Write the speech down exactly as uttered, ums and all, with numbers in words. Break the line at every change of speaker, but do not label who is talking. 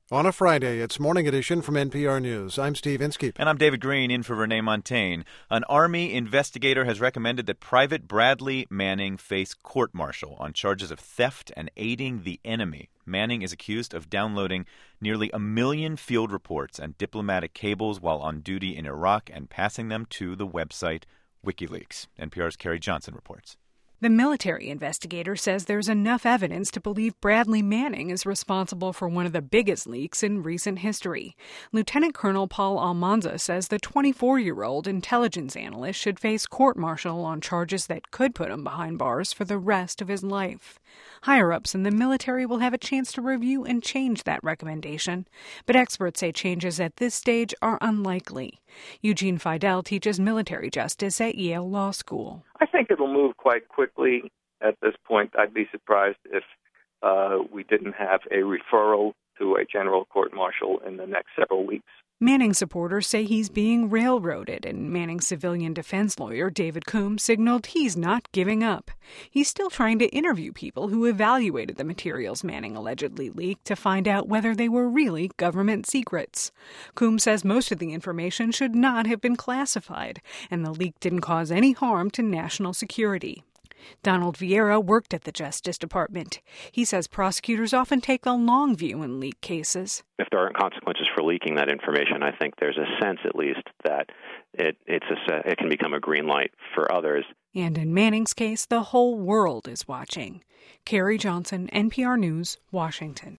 On a Friday, it's Morning Edition from N P R News. I'm Steve Inskeep.
And I'm David Green, in for Renee Montaigne. An Army investigator has recommended that Private Bradley Manning face court-martial on charges of theft and aiding the enemy. Manning is accused of downloading nearly a million field reports and diplomatic cables while on duty in Iraq and passing them to the website WikiLeaks. N P R's Carrie Johnson reports.
The military investigator says there's enough evidence to believe Bradley Manning is responsible for one of the biggest leaks in recent history. Lieutenant Colonel Paul Almanza says the twenty-four-year-old intelligence analyst should face court-martial on charges that could put him behind bars for the rest of his life. Higher-ups in the military will have a chance to review and change that recommendation, but experts say changes at this stage are unlikely. Eugene Fidel teaches military justice at Yale Law School.
I think it'll move quite quickly at this point. I'd be surprised if uh, we didn't have a referral to a general court-martial in the next several weeks.
Manning supporters say he's being railroaded, and Manning's civilian defense lawyer, David Coombe, signaled he's not giving up. He's still trying to interview people who evaluated the materials Manning allegedly leaked to find out whether they were really government secrets. Coombe says most of the information should not have been classified, and the leak didn't cause any harm to national security. Donald Vieira worked at the Justice Department. He says prosecutors often take the long view in leak cases.
If there aren't consequences for leaking that information, I think there's a sense, at least, that it it's a, it can become a green light for others.
And in Manning's case, the whole world is watching. Carrie Johnson, N P R News, Washington.